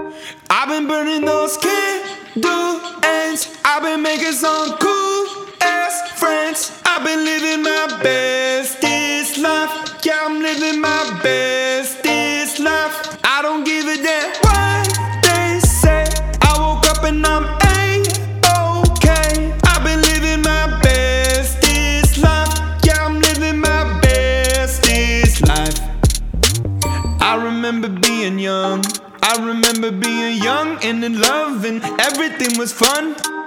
I've been burning those candle ends. I've been making some cool ass friends. I've been living my bestest life. Yeah, I'm living my bestest life. I don't give a damn what they say. I woke up and I'm A-okay. I've been living my bestest life. Yeah, I'm living my bestest life. I remember being young. I remember being young and in love and everything was fun.